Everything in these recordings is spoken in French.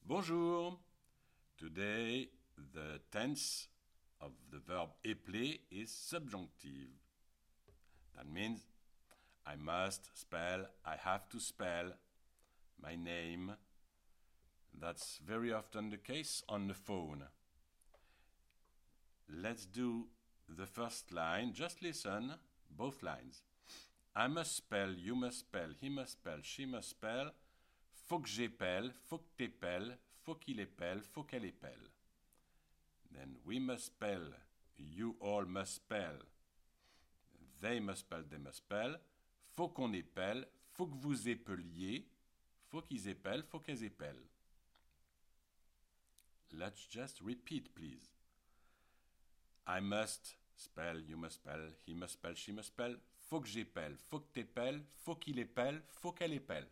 Bonjour. Today the tense of the verb épeler is subjunctive. That means I must spell, I have to spell my name. That's very often the case on the phone. Let's do the first line. Just listen, both lines. I must spell, you must spell, he must spell, she must spell. Faut que j'épelle, faut que t'épelles, faut qu'il épelle, faut qu'elle épelle. Then we must spell, you all must spell, they must spell, they must spell. Faut qu'on épelle, faut que vous épeliez, faut qu'ils épellent, faut qu'elles épellent. Let's just repeat, please. I must spell, you must spell, he must spell, she must spell. Faut que j'épelle, faut que t'épelles, faut qu'il épelle, faut qu'elle épelle.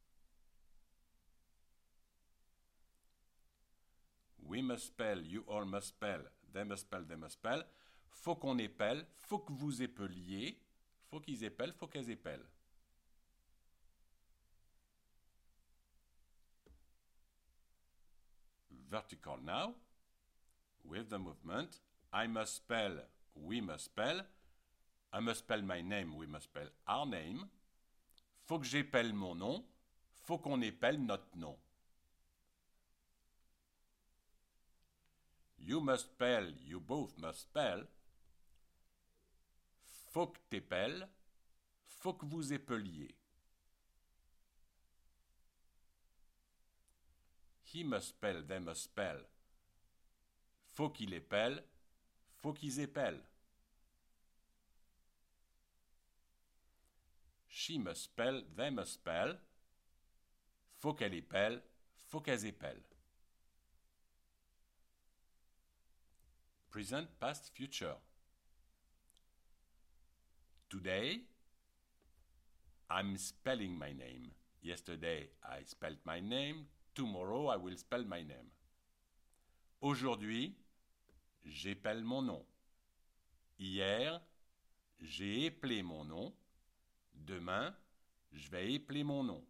We must spell, you all must spell, they must spell, they must spell. Faut qu'on épelle, faut que vous épeliez, faut qu'ils épellent, faut qu'elles épellent. Vertical now, with the movement. I must spell, we must spell. I must spell my name, we must spell our name. Faut que j'épelle mon nom, faut qu'on épelle notre nom. You must spell, you both must spell. Faut que t'épelles, faut que vous épeliez. He must spell, they must spell. Faut qu'il épelle, faut qu'ils épellent. She must spell, they must spell. Faut qu'elle épelle, faut qu'elles épellent. Present, past, future. Today, I'm spelling my name. Yesterday, I spelled my name. Tomorrow, I will spell my name. Aujourd'hui, j'épelle mon nom. Hier, j'ai épelé mon nom. Demain, je vais épeler mon nom.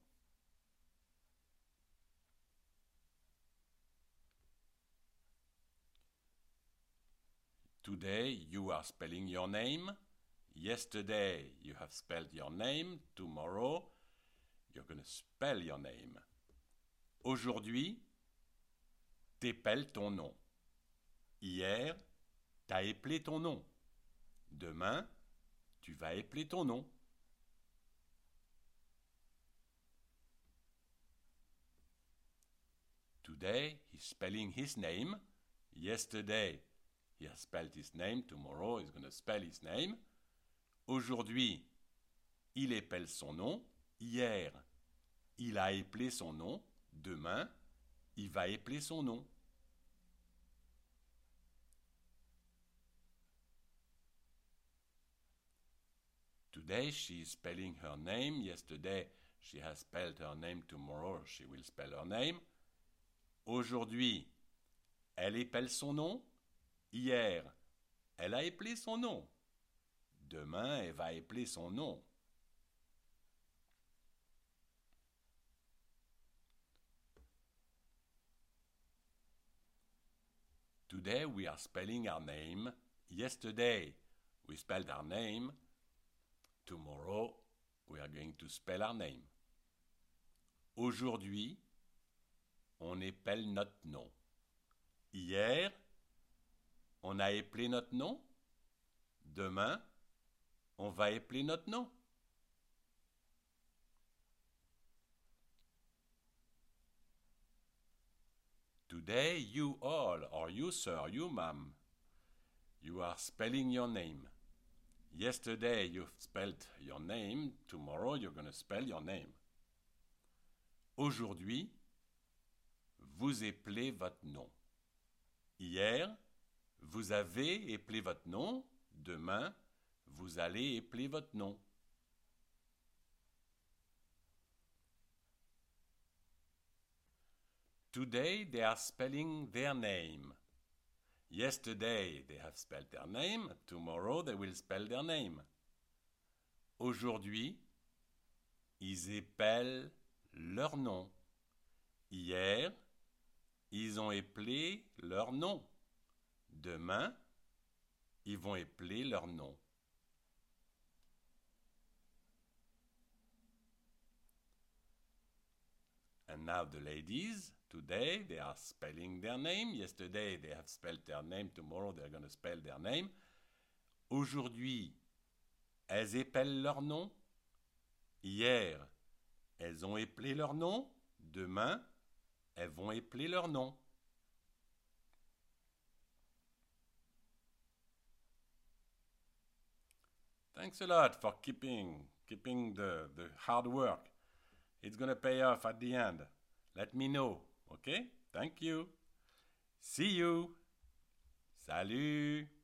Today, you are spelling your name. Yesterday, you have spelled your name. Tomorrow, you're going to spell your name. Aujourd'hui, t'épelles ton nom. Hier, t'as épelé ton nom. Demain, tu vas épeler ton nom. Today, he's spelling his name. Yesterday, he has spelled his name. Tomorrow, he's going to spell his name. Aujourd'hui, il épelle son nom. Hier, il a épelé son nom. Demain, il va épeler son nom. Today, she is spelling her name. Yesterday, she has spelled her name. Tomorrow, she will spell her name. Aujourd'hui, elle épelle son nom. Hier, elle a épelé son nom. Demain, elle va épeler son nom. Today, we are spelling our name. Yesterday, we spelled our name. Tomorrow, we are going to spell our name. Aujourd'hui, on épelle notre nom. Hier, on a épelé notre nom. Demain, on va épeler notre nom. Today, you all, or you sir, you ma'am, you are spelling your name. Yesterday, you spelled your name. Tomorrow, you're going to spell your name. Aujourd'hui, vous épelez votre nom. Hier, vous avez épelé votre nom. Demain, vous allez épeler votre nom. Today, they are spelling their name. Yesterday, they have spelled their name. Tomorrow, they will spell their name. Aujourd'hui, ils épellent leur nom. Hier, ils ont éplé leur nom. Demain, ils vont épeler leur nom. And now the ladies, today they are spelling their name. Yesterday they have spelled their name. Tomorrow they're going to spell their name. Aujourd'hui, elles épellent leur nom. Hier, elles ont éplé leur nom. Demain, elles vont épeler leur nom. Thanks a lot for keeping the hard work. It's going to pay off at the end. Let me know, okay? Thank you. See you. Salut.